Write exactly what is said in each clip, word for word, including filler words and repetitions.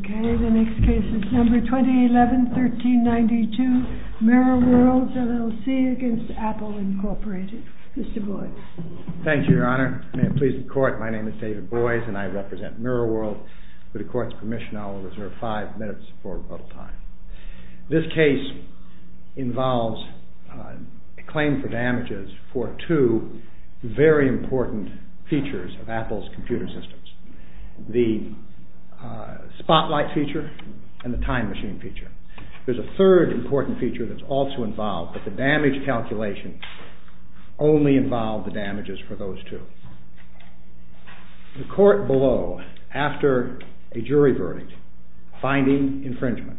Okay, the next case is number twenty eleven thirteen ninety-two, Mirror Worlds, L L C against Apple Incorporated. Mister Boyes. Thank you, Your Honor. May it please the Court, my name is David Boyes and I represent Mirror World. With the Court's permission, I will reserve five minutes for rebuttal time. This case involves uh, a claim for damages for two very important features of Apple's computer systems. The uh, Spotlight feature and the Time Machine feature. There's a third important feature that's also involved, but the damage calculation only involved the damages for those two. The court below, after a jury verdict finding infringement,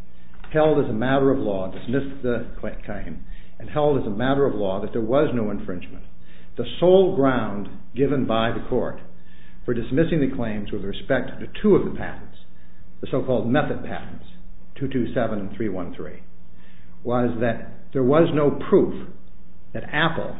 held as a matter of law, dismissed the claim, and held as a matter of law that there was no infringement. The sole ground given by the court for dismissing the claims with respect to two of the patents, the so-called method patents, two two seven and three one three, was that there was no proof that Apple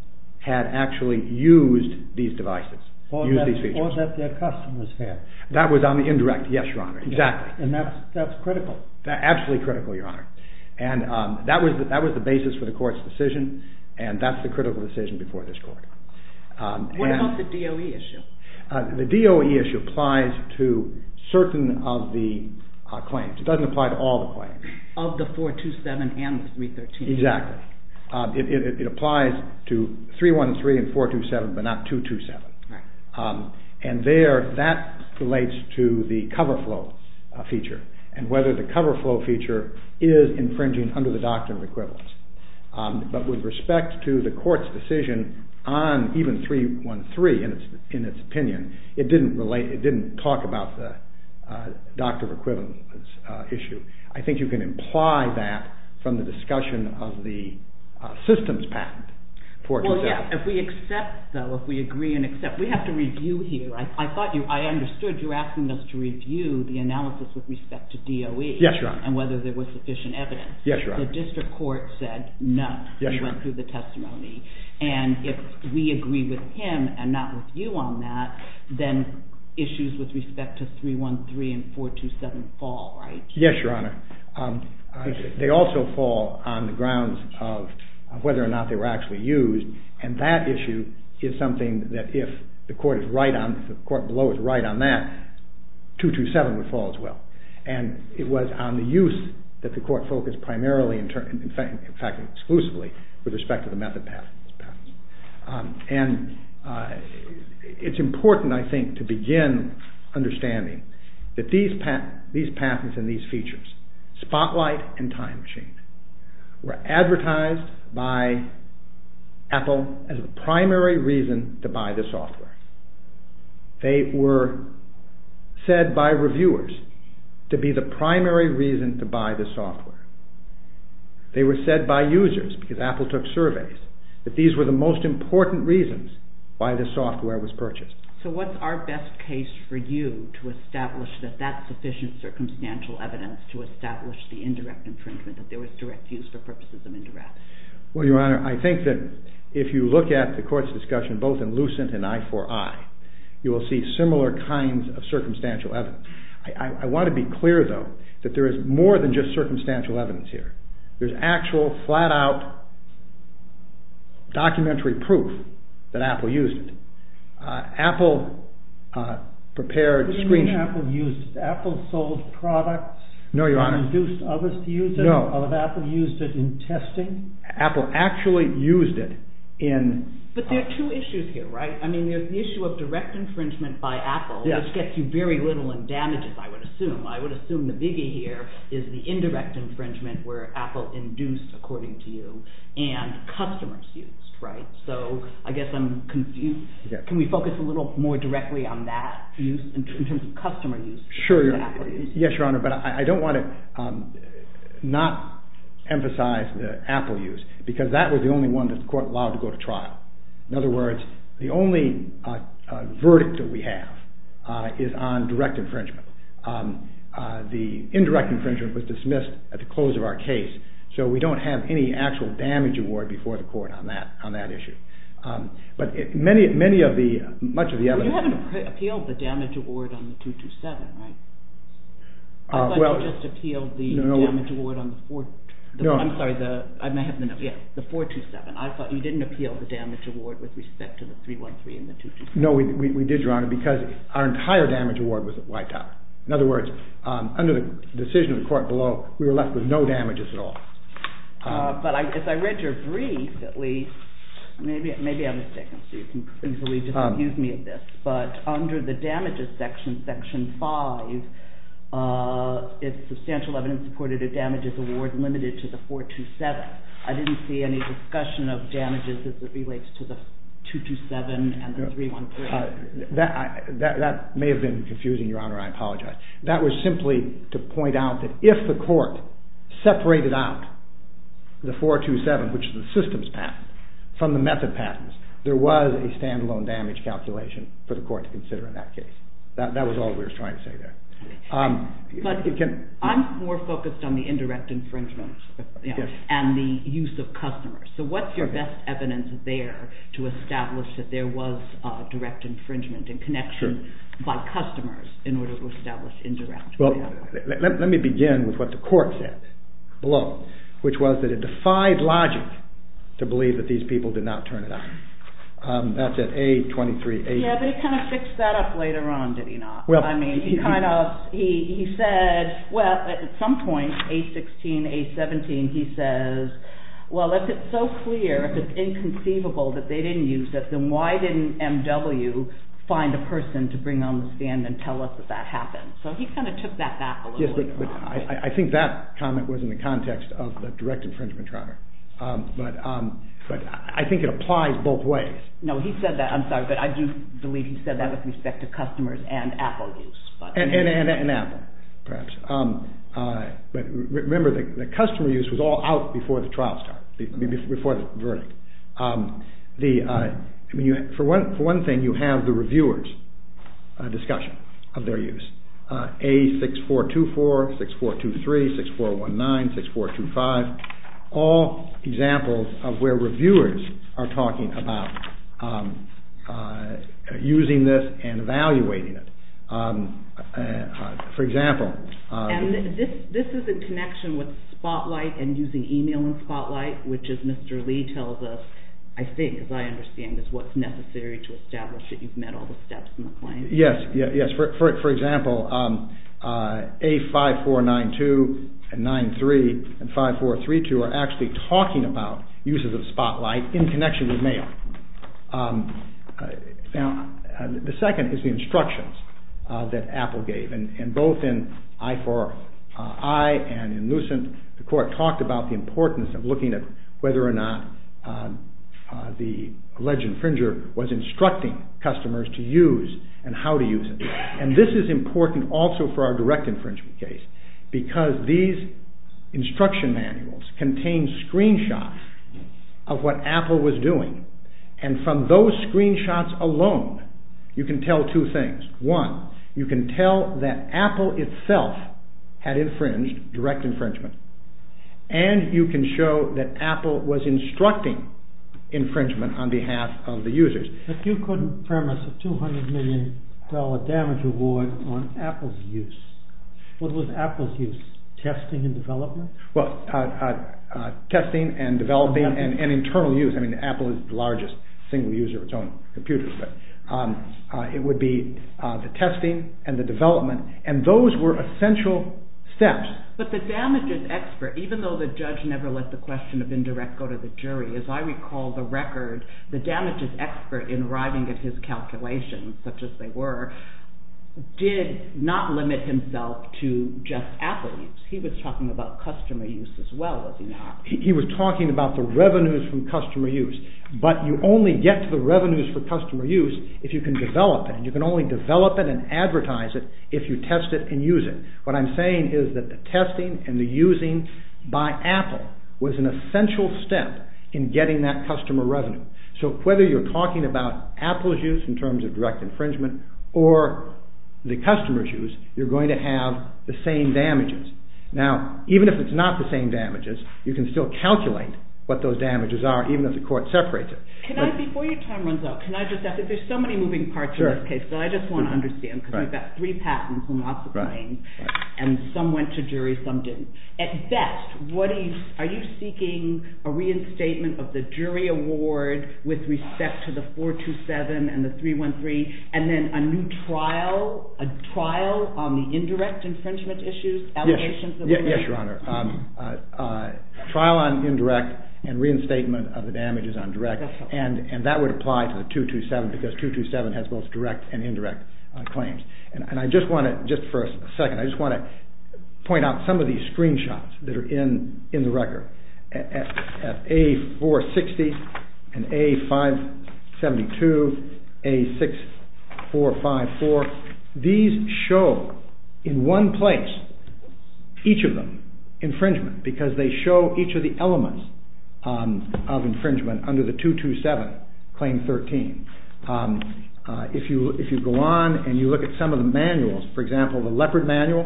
had actually used these devices, or used that, these features. Or that their customers had. That was on the indirect, yes, Your Honor, exactly. And that's that's critical. That, absolutely critical, Your Honor. And um, that was the, that was the basis for the court's decision, and that's the critical decision before this court. Um, what and, about the D O E issue? Uh, the D O E issue applies to certain of the uh, claims. It doesn't apply to all the claims. Of the four two seven and the three thirteen. Exactly. Um, it, it, it applies to three one three and four two seven, but not two two seven. Right. Um, and there, that relates to the cover flow uh, feature, and whether the cover flow feature is infringing under the doctrine of equivalence. Um, but with respect to the court's decision on even three one three, in its in its opinion, it didn't relate. It didn't talk about the uh, doctrine of equivalence uh, issue. I think you can imply that from the discussion of the uh, systems patent. Well, yeah. If we accept, though, if we agree and accept, we have to review here. I, I thought you. I understood you asking us to review the analysis with respect to D O E. Yes, Your Honor. And whether there was sufficient evidence. Yes, Your Honor. The district court said no. Yes, we Your went Honor. through the testimony, and if we agree with him and not with you on that, then issues with respect to three one three and four two seven fall, right? Yes, Your Honor. Um, uh, they also fall on the grounds of whether or not they were actually used, and that issue is something that if the court is right on, if the court below is right on that, two two seven would fall as well. And it was on the use that the court focused primarily, in, ter- in, fact, in fact, exclusively, with respect to the method patents. Um, and uh, it's important, I think, to begin understanding that these pat- these patents and these features, Spotlight and Time Machine, were advertised by Apple as the primary reason to buy the software. They were said by reviewers to be the primary reason to buy the software. They were said by users, because Apple took surveys, that these were the most important reasons why the software was purchased. So what's our best case for you to establish that that's sufficient circumstantial evidence to establish the indirect infringement, that there was direct use for purposes of indirect? Well, Your Honor, I think that if you look at the court's discussion both in Lucent and I four I, you will see similar kinds of circumstantial evidence. I, I, I want to be clear, though, that there is more than just circumstantial evidence here. There's actual, flat-out documentary proof that Apple used it. Uh, Apple uh, prepared screenshots. Apple used it. Apple sold products. No, Your Honor. And induced others to use it. No. Or that Apple used it in testing. Apple actually used it in. But there are two issues here, right? I mean, there's the issue of direct infringement by Apple, yes, which gets you very little in damages, I would assume. I would assume the biggie here is the indirect infringement where Apple induced, according to you, and customers used, right? So I guess I'm confused. Yes. Can we focus a little more directly on that use in, in terms of customer use? Sure. Apple use? Yes, Your Honor, but I, I don't want to um, not emphasize the Apple use, because that was the only one that the court allowed to go to trial. In other words, the only uh, uh, verdict that we have uh, is on direct infringement. Um, uh, the indirect infringement was dismissed at the close of our case, so we don't have any actual damage award before the court on that on that issue. Um, but it, many many of the much of the evidence. Well, you haven't appealed the damage award on the two two seven, right? I Uh, thought well, you just appealed the no, no, damage award on the four. The, no. I'm sorry, the I may have the note. Yeah, the four two seven. I thought you didn't appeal the damage award with respect to the three one three and the two two seven. No, we, we we did, Your Honor, because our entire damage award was wiped out. In other words, um, under the decision of the court below, we were left with no damages at all. Um, uh, but I, as I read your brief, at least, maybe maybe I'm mistaken, so you can easily disabuse um, me of this. But under the damages section, section five, uh, it's substantial evidence supported a damages award limited to the four two seven. I didn't see any discussion of damages as it relates to the two two seven and the three one three. Uh, that, I, that that may have been confusing, Your Honor. I apologize. That was simply to point out that if the court separated out the four two seven, which is the systems patent, from the method patents, there was a standalone damage calculation for the court to consider in that case. That that was all we were trying to say there. Um, but it can, I'm more focused on the indirect infringement, you know, yes. and the use of customers. So what's your okay. best evidence there to establish that there was uh, direct infringement in connection sure. by customers in order to establish indirect? Well, let, let me begin with what the court said below, which was that it defied logic to believe that these people did not turn it on. Um, that's at A twenty-three. A Yeah, but he kind of fixed that up later on, did he not? Well, I mean, he, he kind of, he, he said, well, at some point, A sixteen, A seventeen, he says, well, if it's so clear, if it's inconceivable that they didn't use it, then why didn't M W find a person to bring on the stand and tell us that that happened? So he kind of took that back a little yes, but, later but on. I, I think that comment was in the context of the direct infringement, Your Honor. Um, but um, but I think it applies both ways. No, he said that. I'm sorry, but I do believe he said that with respect to customers and Apple use. But and, and, and, and Apple, perhaps. Um, uh, but remember, the, the customer use was all out before the trial started, before the verdict. Um, the uh, I mean, you, for one for one thing, you have the reviewers' uh, discussion of their use. Uh, A six four two four, six four two three, six four one nine, six four two five. All examples of where reviewers are talking about um, uh, using this and evaluating it. Um, uh, uh, for example, uh, and this this is in connection with Spotlight and using email in Spotlight, which, as Mister Lee tells us, I think, as I understand, is what's necessary to establish that you've met all the steps in the claim. Yes, yeah, yes. For for for example, um, uh, A five four nine two. And nine three and five four three two are actually talking about uses of Spotlight in connection with mail. Um, uh, now, uh, the second is the instructions uh, that Apple gave, and, and both in I four I and in Lucent, the court talked about the importance of looking at whether or not uh, uh, the alleged infringer was instructing customers to use and how to use it. And this is important also for our direct infringement case, because these instruction manuals contain screenshots of what Apple was doing. And from those screenshots alone, you can tell two things. One, you can tell that Apple itself had infringed, direct infringement. And you can show that Apple was instructing infringement on behalf of the users. But you couldn't premise a two hundred million dollars damage award on Apple's use. What was Apple's use? Testing and development? Well, uh, uh, uh, testing and developing and, and internal use. I mean, Apple is the largest single user of its own computers, but um, uh, it would be uh, the testing and the development, and those were essential steps. But the damages expert, even though the judge never let the question of indirect go to the jury, as I recall the record, the damages expert, in arriving at his calculations, such as they were, did not limit himself to just Apple use. He was talking about customer use as well, was he not? He, he was talking about the revenues from customer use. But you only get to the revenues for customer use if you can develop it. And you can only develop it and advertise it if you test it and use it. What I'm saying is that the testing and the using by Apple was an essential step in getting that customer revenue. So whether you're talking about Apple's use in terms of direct infringement or the customer's use, you're going to have the same damages. Now, even if it's not the same damages, you can still calculate what those damages are, even if the court separates it. Can but, I, before your time runs out, can I just ask, there's so many moving parts sure. in this case that I just want to understand, because right. we've got three patents and lots of right. claims, right. and some went to jury, some didn't. At best, what are you, are you seeking a reinstatement of the jury award with respect to the four two seven and the three one three, and then a new trial, a trial on the indirect infringement issues, allegations? Yes, that yes, yes Your Honor. Um, uh, uh, trial on indirect and reinstatement of the damages on direct, and, and that would apply to the two two seven because two two seven has both direct and indirect uh, claims. And, and I just want to, just for a second, I just want to point out some of these screenshots that are in, in the record. At, at, at A four sixty and A five seventy-two, A six four five four, these show in one place, each of them, infringement, because they show each of the elements Um, of infringement under the two two seven claim thirteen. Um, uh, if you if you go on and you look at some of the manuals, for example, the Leopard manual,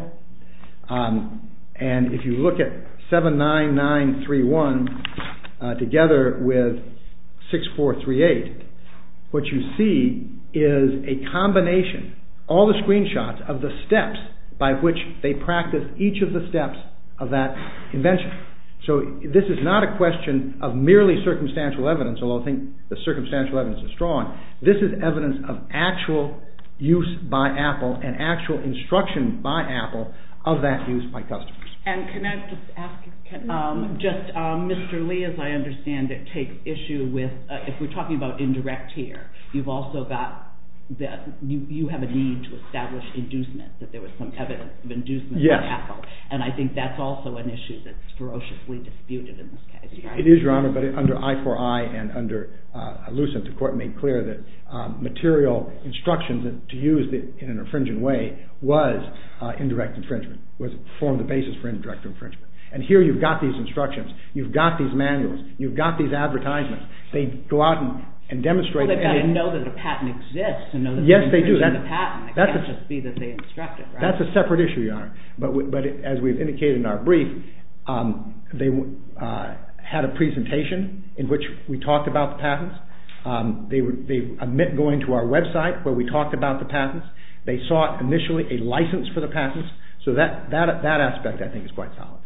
um, and if you look at seven nine nine three one uh, together with six four three eight, what you see is a combination, all the screenshots of the steps by which they practice each of the steps of that invention. So this is not a question of merely circumstantial evidence, although I think the circumstantial evidence is strong. This is evidence of actual use by Apple and actual instruction by Apple of that use by customers. And can I just ask, can, um, just um, Mister Lee, as I understand it, takes issue with, uh, if we're talking about indirect here, you've also got that you, you have a need to establish inducement, that there was some evidence of inducement yes. by Apple. And I think that's also an issue that's ferociously disputed in this case, right? It is, Your Honor, but under I four I and under uh, Lucent, the court made clear that um, material instructions to use it in an infringing way was uh, indirect infringement, was formed the basis for indirect infringement. And here you've got these instructions, you've got these manuals, you've got these advertisements. They go out and and demonstrate. Well, they've got to know that a patent exists and know that yes, they're they do. infringing That's, the patent. It that's can't a, just be that they instructed, right? That's a separate issue, Your Honor. But we, but it, as we've indicated in our brief, um, they uh, had a presentation in which we talked about the patents. Um, they were, they admit going to our website where we talked about the patents. They sought initially a license for the patents. So that that that aspect I think is quite solid.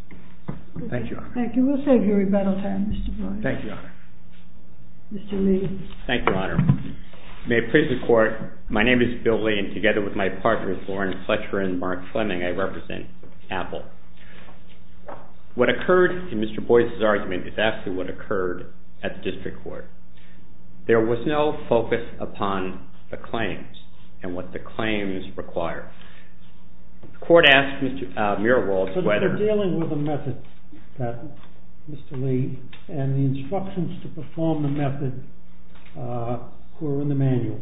Thank you, Your Honor. Thank you. We'll save you rebuttal time, Mister Boyd. Thank you, Your Honor. Mister Lee. Thank you, Your Honor. May it please the Court, my name is Bill Lee, and together with my partners, Lauren Fletcher and Mark Fleming, I represent Apple. What occurred in Mister Boyd's argument is actually what occurred at the district court. There was no focus upon the claims and what the claims require. The court asked Mister Uh, Mirowald so whether... So dealing with a method that Mister Lee, and the instructions to perform the method uh, were in the manual,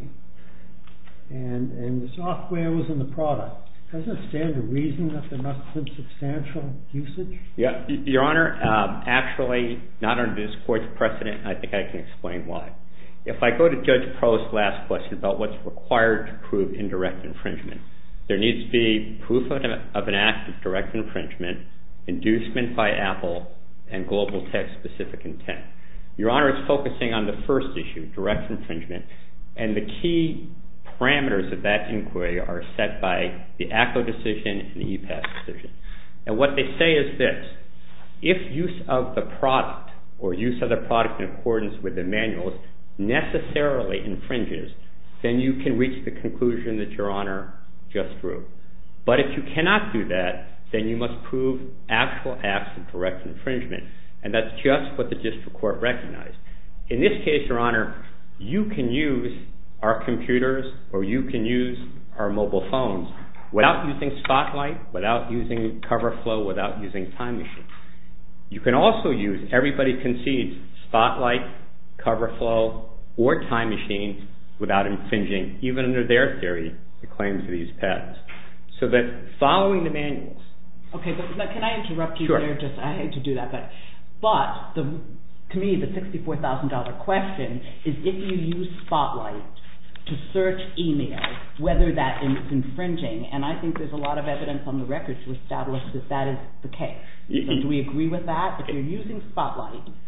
and and the software was in the product. Doesn't it stand to reason that there must have been substantial usage? Yeah, Your Honor, um, actually, not under this court's precedent. I think I can explain why. If I go to Judge Prost's last question about what's required to prove indirect infringement, there needs to be proof of an, of an act of direct infringement, inducement by Apple, and global text-specific intent. Your Honor is focusing on the first issue, direct infringement, and the key parameters of that inquiry are set by the A C O decision and the E P A S decision. And what they say is this: if use of the product or use of the product in accordance with the manuals necessarily infringes, then you can reach the conclusion that Your Honor just drew. But if you cannot do that, then you must prove actual acts of direct infringement. And that's just what the district court recognized. In this case, Your Honor, you can use our computers or you can use our mobile phones without using Spotlight, without using CoverFlow, without using Time Machine. You can also use, everybody concedes, Spotlight, CoverFlow, or Time Machine without infringing, even under their theory, the claims of these patents. So that following the manuals. Okay, but, but can I interrupt you sure. there? Just I hate to do that, but but the to me the sixty-four thousand dollar question is if you use Spotlight to search email, whether that is infringing, and I think there's a lot of evidence on the record to establish that that is the case. So do we agree with that? If you're using Spotlight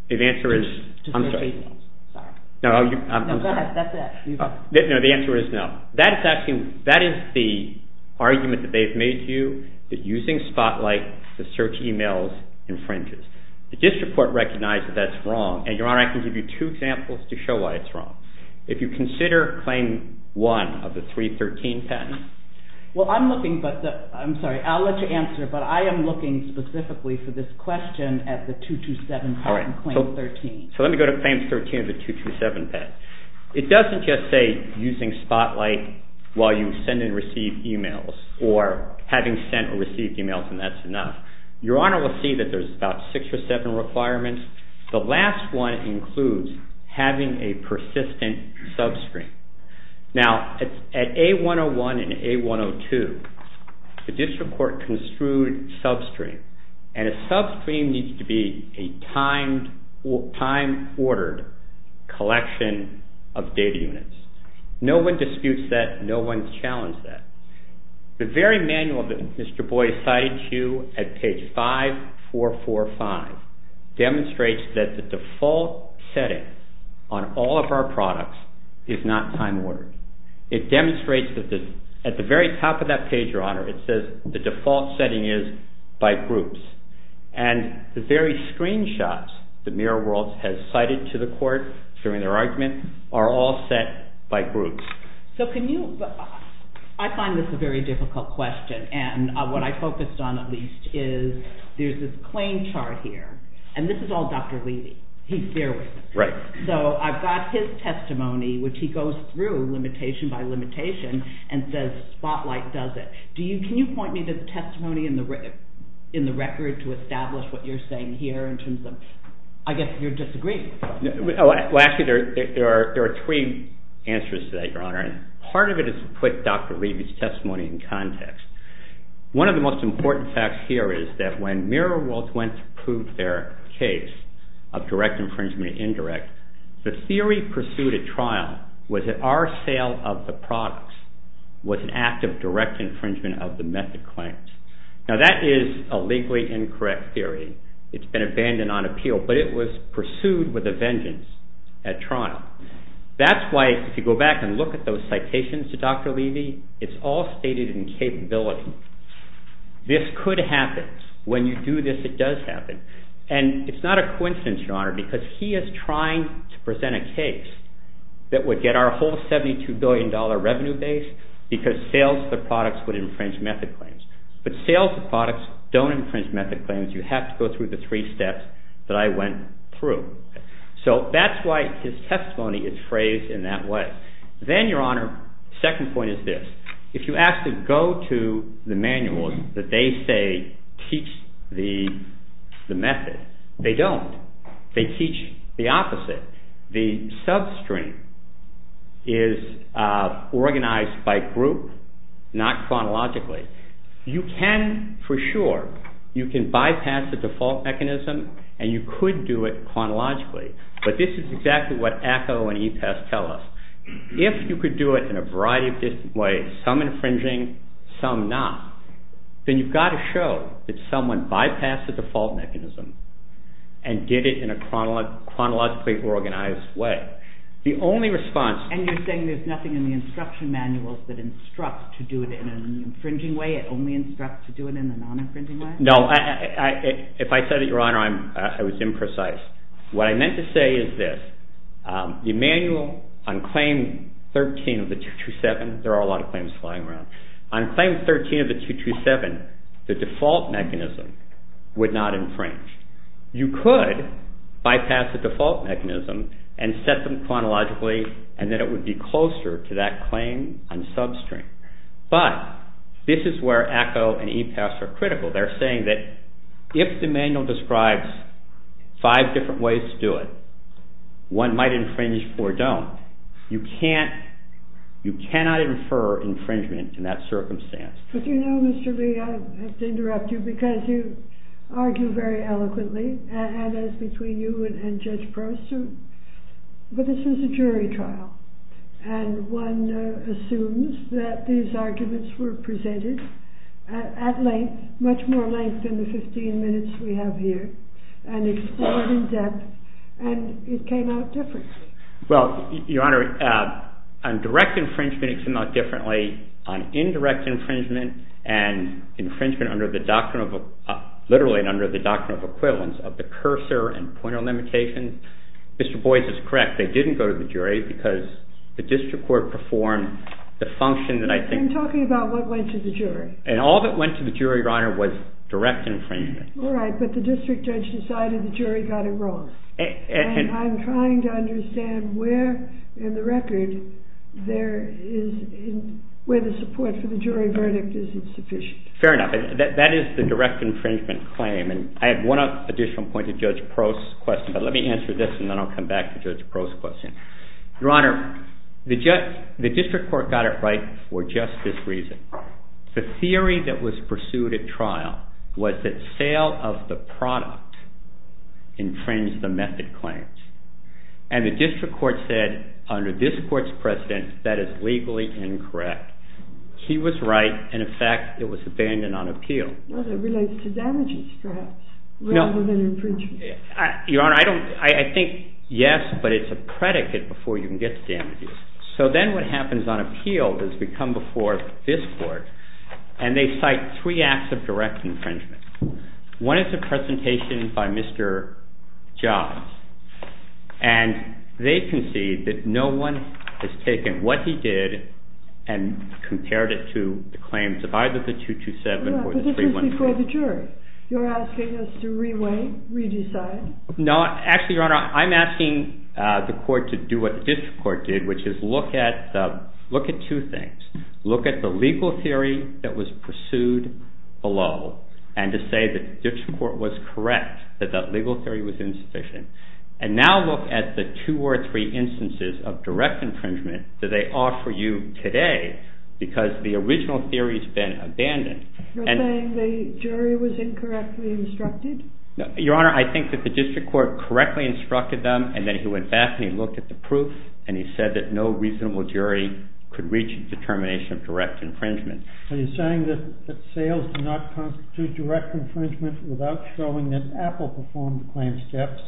The answer is, to I'm search sorry. emails. Sorry. No, you, I'm, No, I'm go sorry. ahead. That's it. You Uh, no, the answer is no. That is actually, that is the argument that they've made to you, that using Spotlight to search emails infringes. The district court recognized that that's wrong, and Your Honor, I can give you two examples to show why it's wrong. If you consider claim one of the three thirteen patent. Well, I'm looking, but the, I'm sorry, I'll let you answer, but I am looking specifically for this question at the two two seven patent, right. claim so, thirteen. So let me go to claim thirteen of the two two seven patent. It doesn't just say using Spotlight while you send and receive emails, or having sent or received emails, and that's enough. Your Honor will see that there's about six or seven requirements. The last one includes having a persistent substring. Now, at, at A one oh one and A one oh two, the district court construed substring, and a substring needs to be a timed, time-ordered collection of data units. No one disputes that. No one's challenged that. The very manual that Mister Boyd cited to you at page five four four five demonstrates that the default setting on all of our products is not time-ordered. It demonstrates that the, at the very top of that page, Your Honor, it says the default setting is by groups. And the very screenshots that Mirror Worlds has cited to the court during their argument are all set by groups. So can you, I find this a very difficult question, and uh, what I focused on at least is there's this claim chart here, and this is all Doctor Levy. He's there with us. Right. So I've got his testimony, which he goes through limitation by limitation and says Spotlight does it. Do you? Can you point me to the testimony in the re- in the record to establish what you're saying here in terms of? I guess you're disagreeing. No, well, actually, there, there are there are three answers to that, Your Honor. And part of it is to put Doctor Levy's testimony in context. One of the most important facts here is that when Mirror Worlds went to prove their case of direct infringement and indirect, the theory pursued at trial was that our sale of the products was an act of direct infringement of the method claims. Now that is a legally incorrect theory. It's been abandoned on appeal, but it was pursued with a vengeance at trial. That's why if you go back and look at those citations to Doctor Levy, it's all stated in capability. This could happen. When you do this, it does happen. And it's not a coincidence, Your Honor, because he is trying to present a case that would get our whole seventy-two billion dollars revenue base because sales of the products would infringe method claims. But sales of products don't infringe method claims. You have to go through the three steps that I went through. So that's why his testimony is phrased in that way. Then, Your Honor, second point is this. If you actually go to the manuals that they say teach the the method, they don't. They teach the opposite. The substring is uh, organized by group, not chronologically. You can, for sure, you can bypass the default mechanism and you could do it chronologically. But this is exactly what A C O and E P A S tell us. If you could do it in a variety of different ways, some infringing, some not, then you've got to show that someone bypassed the default mechanism and did it in a chronolo- chronologically organized way. The only response... And you're saying there's nothing in the instruction manuals that instructs to do it in an infringing way? It only instructs to do it in a non-infringing way? No, I, I, I, if I said it, Your Honor, I'm, I was imprecise. What I meant to say is this. Um, the manual on Claim thirteen of the two two seven, there are a lot of claims flying around. On Claim thirteen of the two two seven, the default mechanism would not infringe. You could bypass the default mechanism and set them chronologically, and then it would be closer to that claim on substring. But this is where A C O and E P A S are critical. They're saying that if the manual describes five different ways to do it, one might infringe or don't. You can't, you cannot infer infringement in that circumstance. But you know, Mister Lee, I have to interrupt you because you argue very eloquently, and, and as between you and, and Judge Prost, but this was a jury trial, and one uh, assumes that these arguments were presented at, at length, much more length than the fifteen minutes we have here, and explored in depth, and it came out differently. Well, Your Honor, uh, on direct infringement, it came out differently. On indirect infringement and infringement under the doctrine of, uh, literally under the doctrine of equivalence of the cursor and pointer limitations, Mister Boyce is correct. They didn't go to the jury because the district court performed the function that I think... I'm talking about what went to the jury. And all that went to the jury, Your Honor, was direct infringement. All right, but the district judge decided the jury got it wrong. And, and, and I'm trying to understand where in the record there is, in, where the support for the jury verdict is insufficient. Fair enough. That, that is the direct infringement claim. And I had one additional point to Judge Prost's question, but let me answer this and then I'll come back to Judge Prost's question. Your Honor, the, ju- the district court got it right for just this reason. The theory that was pursued at trial was that sale of the product infringed the method claims. And the district court said, under this court's precedent, that is legally incorrect. He was right, and in fact, it was abandoned on appeal. Well, that relates to damages, perhaps, rather no, than infringement. I, Your Honor, I don't. I, I think yes, but it's a predicate before you can get to damages. So then, what happens on appeal is we come before this court, and they cite three acts of direct infringement. One is a presentation by Mister Jobs, and they concede that no one has taken what he did and compared it to the claims of either the two two seven yeah, or the three one three. But this is before the jury. You're asking us to reweigh, redecide? No, actually, Your Honor, I'm asking uh, the court to do what the district court did, which is look at the, look at two things. Look at the legal theory that was pursued below, and to say that the district court was correct, that that legal theory was insufficient. And now look at the two or three instances of direct infringement that they offer you today, because the original theory has been abandoned. You're and saying the jury was incorrectly instructed? No, Your Honor, I think that the district court correctly instructed them, and then he went back and he looked at the proof, and he said that no reasonable jury could reach a determination of direct infringement. Are you saying that, that sales do not constitute direct infringement without showing that Apple performed the claim steps,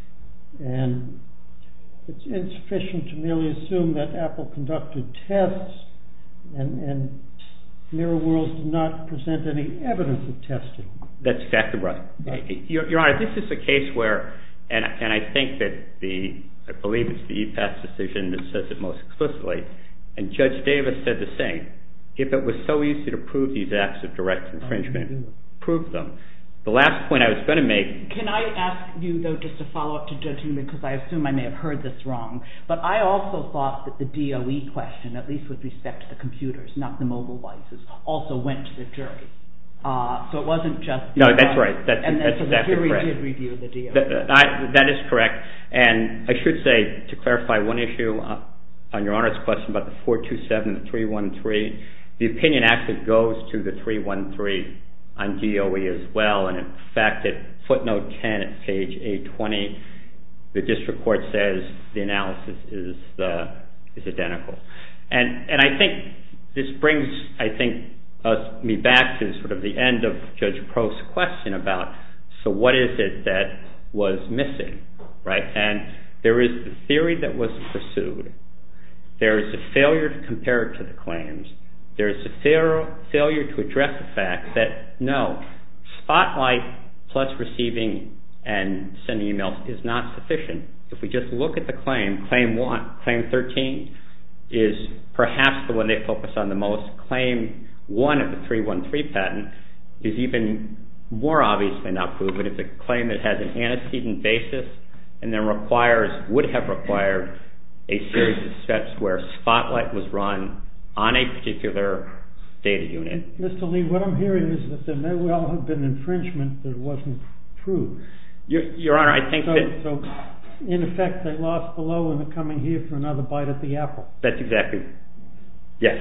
and it's insufficient to merely assume that Apple conducted tests and, and Mirror Worlds did not present any evidence of testing? That's exactly right. right. Your, Your Honor, this is a case where, and, and I think that the, I believe it's the E P A S decision that says it most explicitly, and Judge Davis said the same. If it was so easy to prove these acts of direct infringement, prove them. The last point I was going to make... Can I ask you, though, just to follow up to Judge Newman, because I assume I may have heard this wrong, but I also thought that the D O E question, at least with respect to the computers, not the mobile devices, also went to the jury. Uh, so it wasn't just... No, that's right. That's, and that's then, so exactly the jury correct. did review the D O E. That, I, that is correct. And I should say, to clarify one issue uh, on Your Honor's question about the four two seven and the three one three, the opinion actually goes to the three one three on D O E as well, and in fact at footnote ten at page eight twenty, the district court says the analysis is uh, is identical. And and I think this brings, I think, us me back to sort of the end of Judge Prost's question about, so what is it that was missing, right? And there is the theory that was pursued. There is a failure to compare it to the claims. There is a fail, failure to address the fact that, no, Spotlight plus receiving and sending emails is not sufficient. If we just look at the claim, claim one, claim thirteen is perhaps the one they focus on the most. Claim one of the three one three patent is even more obviously not proven. It's a claim that has an antecedent basis and then requires, would have required a series of steps where Spotlight was run on a particular data unit. Mister Lee, what I'm hearing is that there may well have been infringement that wasn't proved. Your, Your Honor, I think so, that... So, in effect, they lost below and are coming here for another bite at the apple. That's exactly... Yes.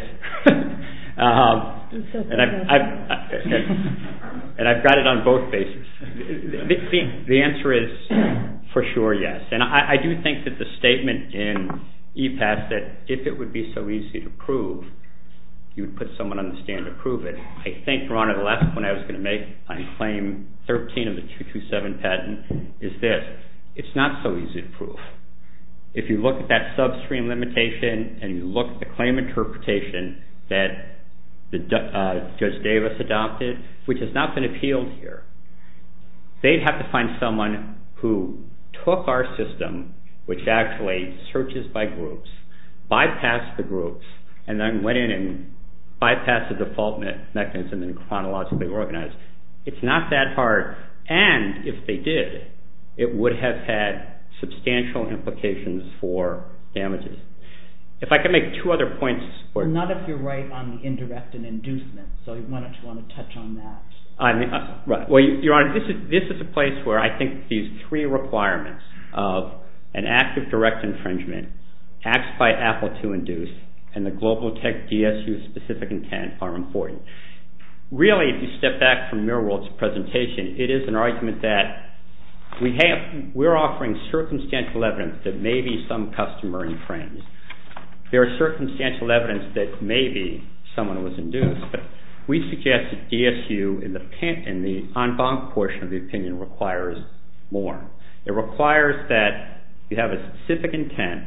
um, and, I've, I've, I, and I've got it on both bases. The, the, the answer is for sure yes. And I, I do think that the statement in E P A S that if it would be so easy to prove, you would put someone on the stand to prove it. I think, Your Honor, the last point I was going to make on claim thirteen of the two two seven patent is this. it's not so easy to prove. If you look at that substream limitation and you look at the claim interpretation that the, uh, Judge Davis adopted, which has not been appealed here, they'd have to find someone who took our system, which actually searches by groups, bypassed the groups, and then went in and bypassed the default me- mechanism and chronologically organized. It's not that hard, and if they did, it would have had substantial implications for damages. If I could make two other points. Well, not if you're right on the indirect and inducement, so why don't you want to touch on that? I mean, uh, right. Well, Your Honor, this is, this is a place where I think these three requirements of an act of direct infringement, acts by Apple to induce, and the Global Tech D S U specific intent are important. Really, if you step back from MirrorWorld's presentation, it is an argument that we have, we're offering circumstantial evidence that maybe some customer infringed. There is circumstantial evidence that maybe someone was induced, but we suggest that D S U in the, in the en banc portion of the opinion requires more. It requires that you have a specific intent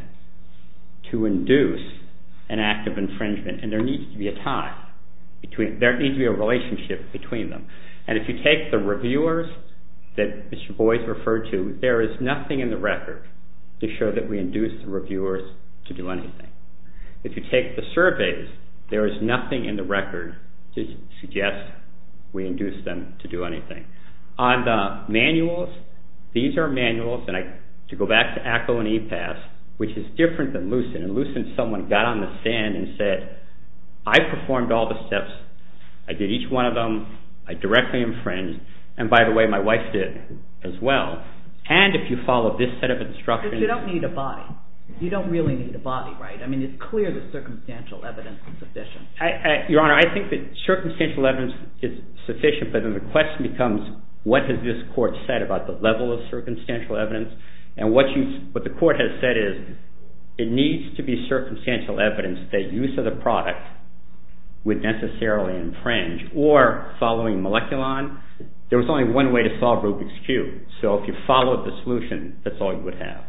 to induce an act of infringement, and there needs to be a tie between, there needs to be a relationship between them. And if you take the reviewers that Mister Boyce referred to, there is nothing in the record to show that we induced the reviewers to do anything. If you take the surveys, there is nothing in the record to suggest we induced them to do anything. On the manuals, these are manuals, and I, to go back to A C O and E PASS, which is different than Lucent. In Lucent, someone got on the stand and said, I performed all the steps, I did each one of them, I directly infringed, and by the way, my wife did as well. And if you follow this set of instructions... But you don't need a body. You don't really need a body, right? I mean, it's clear that circumstantial evidence is sufficient. I, I, Your Honor, I think that circumstantial evidence is sufficient, but then the question becomes, what has this court said about the level of circumstantial evidence? And what, you, what the court has said is, it needs to be circumstantial evidence that use of the product would necessarily infringe, or following Moleculon, there was only one way to solve Rubik's Cube. So if you followed the solution, that's all you would have.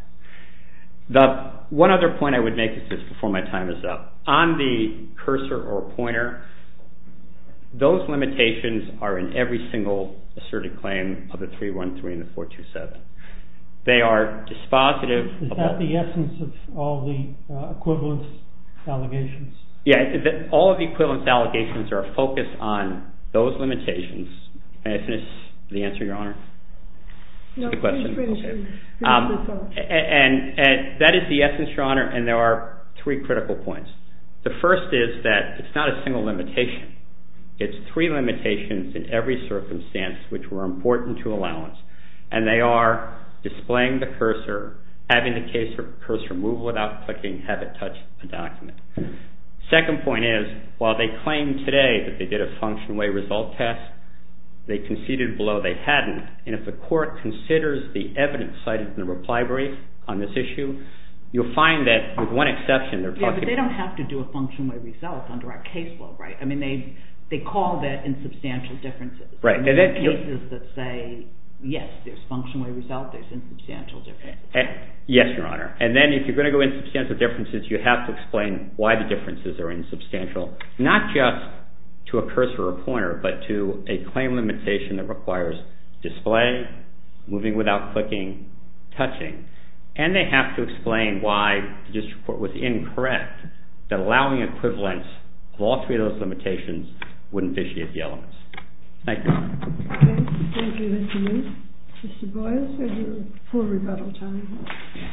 The one other point I would make is this before my time is up. On the cursor or pointer, those limitations are in every single asserted claim of the three one three and the four two seven. They are dispositive. Is of that all, the essence of all the uh, equivalence allegations? Yeah, the, all of the equivalence allegations are focused on those limitations. May I finish the answer, Your Honor? No, the question. Finish, okay. finish um, and, and that is the essence, Your Honor, and there are three critical points. The first is that it's not a single limitation. It's three limitations in every circumstance which were important to allowance, and they are displaying the cursor, having the cursor move without clicking, have it touch a document. Second point is, while they claim today that they did a function way result test, they conceded below they hadn't, and if the court considers the evidence cited in the reply brief on this issue, you'll find that with one exception, they're talking... Yeah, but they don't have to do a function way result under our case law, right? I mean, they they call that insubstantial differences. Right. And there are cases that say, yes, there's function way result, there's insubstantial differences. Uh, yes, Your Honor. And then if you're going to go insubstantial differences, you have to explain why the differences are insubstantial, not just to a cursor or pointer, but to a claim limitation that requires display, moving without clicking, touching. And they have to explain why the district court was incorrect that allowing equivalence of all three of those limitations wouldn't vitiate the elements. Thank you. Okay, thank you, Mister Lee. Mister Boyce, there's your full rebuttal time.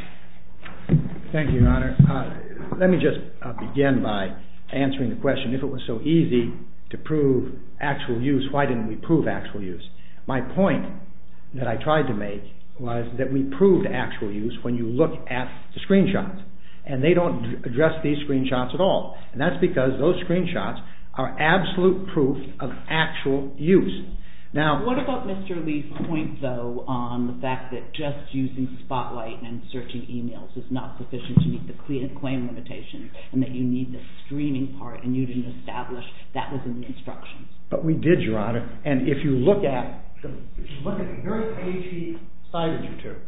Thank you, Your Honor. Uh, let me just uh, begin by answering the question. If it was so easy to prove actual use, why didn't we prove actual use? My point that I tried to make was that we proved actual use when you look at the screenshots, and they don't address these screenshots at all, and that's because those screenshots are absolute proof of actual use. Now, what about Mister Lee's point, though, on the fact that just using Spotlight and searching emails is not sufficient to meet the claim limitation, and that you need the streaming part, and you didn't establish that was in the instructions? But we did, Your Honor, and if you look at the, if you look at the very page he cited you to,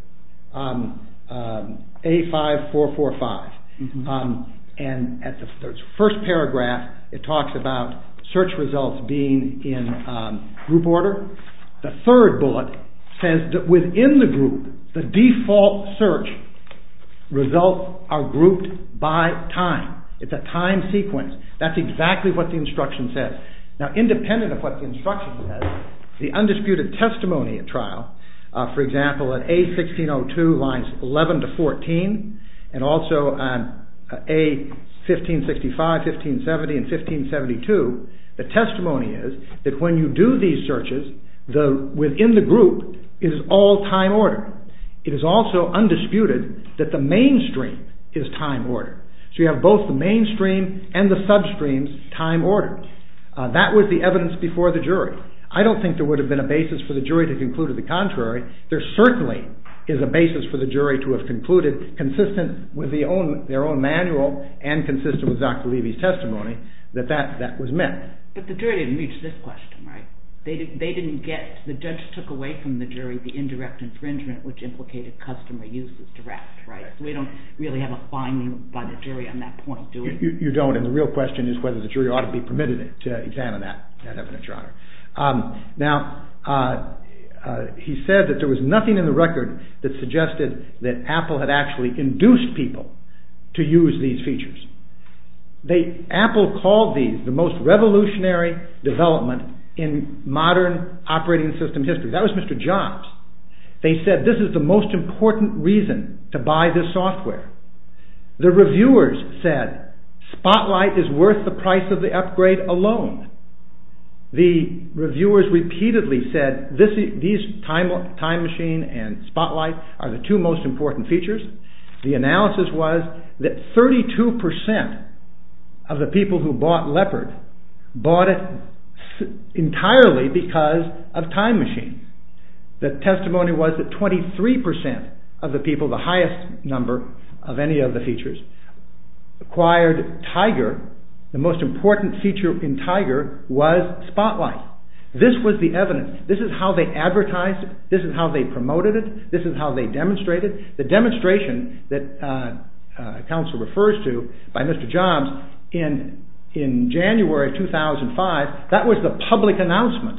um, um, A five four four five. Mm-hmm. Um, and at the first paragraph, it talks about search results being in um, group order. The third bullet says that within the group, the default search results are grouped by time. It's a time sequence. That's exactly what the instruction says. Now, independent of what the instruction says, the undisputed testimony at trial, uh, for example, at A sixteen oh two, lines eleven to fourteen, and also on uh, A fifteen sixty-five, fifteen seventy, and fifteen seventy-two, the testimony is that when you do these searches, the within the group, it is all time ordered. It is also undisputed that the mainstream is time ordered. So you have both the mainstream and the substreams time ordered. Uh, that was the evidence before the jury. I don't think there would have been a basis for the jury to conclude to the contrary. There certainly is a basis for the jury to have concluded, consistent with the own, their own manual and consistent with Doctor Levy's testimony, that, that that was met. But the jury didn't reach this question, right? They, did, they didn't get, the judge took away from the jury the indirect infringement which implicated customer uses direct, right? So we don't really have a finding by the jury on that point, do we? You, you don't, and the real question is whether the jury ought to be permitted to examine that, that evidence, Your Honor. Um, now, uh, uh, he said that there was nothing in the record that suggested that Apple had actually induced people to use these features. They, Apple called these the most revolutionary development in modern operating system history. That was Mister Jobs. They said this is the most important reason to buy this software. The reviewers said Spotlight is worth the price of the upgrade alone. The reviewers repeatedly said this, these time, time Machine and Spotlight are the two most important features. The analysis was that thirty-two percent of the people who bought Leopard bought it entirely because of Time Machine. The testimony was that twenty-three percent of the people, the highest number of any of the features, acquired Tiger. The most important feature in Tiger was Spotlight. This was the evidence. This is how they advertised it. This is how they promoted it. This is how they demonstrated. The demonstration that uh, uh, counsel refers to by Mister Jobs in in January two thousand five, that was the public announcement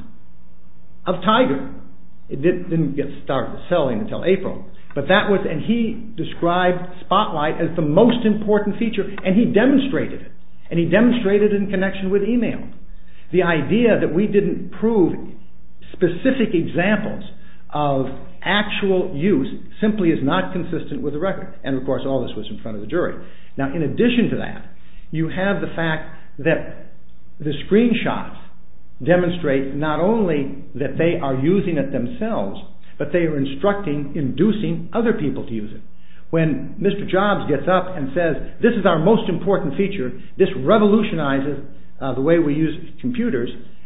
of Tiger. It did, didn't get started selling until April. But that was, and he described Spotlight as the most important feature, and he demonstrated it. And he demonstrated it in connection with email. The idea that we didn't prove specific examples of actual use simply is not consistent with the record. And of course, all this was in front of the jury. Now, in addition to that, you have the fact that the screenshots demonstrate not only that they are using it themselves, but they are instructing, inducing other people to use it. When Mister Jobs gets up and says, this is our most important feature, this revolutionizes uh, the way we use computers,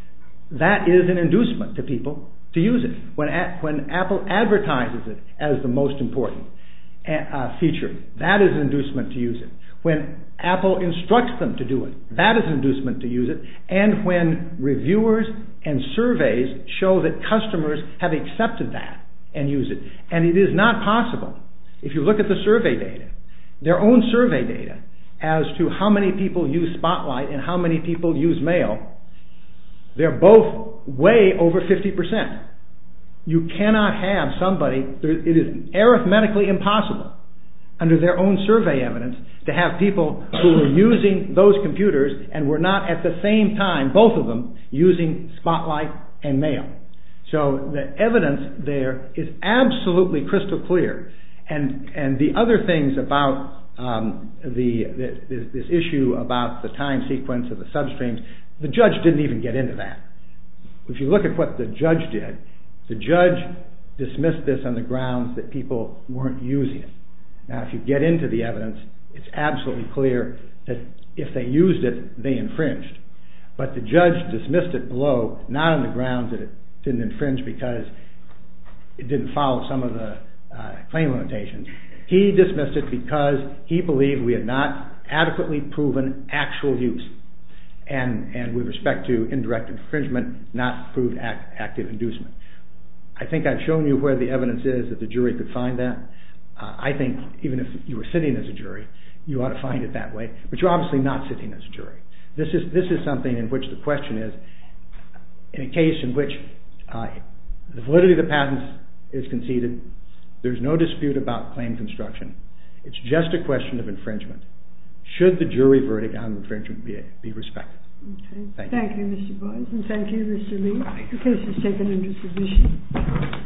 that is an inducement to people to use it. When, a- when Apple advertises it as the most important uh, feature, that is an inducement to use it. When Apple instructs them to do it, that is an inducement to use it. And when reviewers and surveys show that customers have accepted that and use it. And it is not possible, if you look at the survey data, their own survey data, as to how many people use Spotlight and how many people use Mail, they're both way over fifty percent. You cannot have somebody, it is arithmetically impossible, under their own survey evidence, to have people who were using those computers and were not at the same time, both of them, using Spotlight and Mail. So the evidence there is absolutely crystal clear. And and the other things about um, the, the this issue about the time sequence of the substreams, the judge didn't even get into that. If you look at what the judge did, the judge dismissed this on the grounds that people weren't using it. Now, if you get into the evidence, it's absolutely clear that if they used it, they infringed. But the judge dismissed it below, not on the grounds that it didn't infringe because it didn't follow some of the uh, claim limitations. He dismissed it because he believed we had not adequately proven actual use. And, and with respect to indirect infringement, not proved act, active inducement. I think I've shown you where the evidence is that the jury could find that. Uh, I think even if you were sitting as a jury, you ought to find it that way. But you're obviously not sitting as a jury. This is this is something in which the question is, in a case in which uh, the validity of the patents is conceded, there's no dispute about claim construction. It's just a question of infringement. Should the jury verdict on infringement be, be respected? Okay. Thank, thank you. you, Mister Boyes, and thank you, Mister Lee. The case is taken into submission.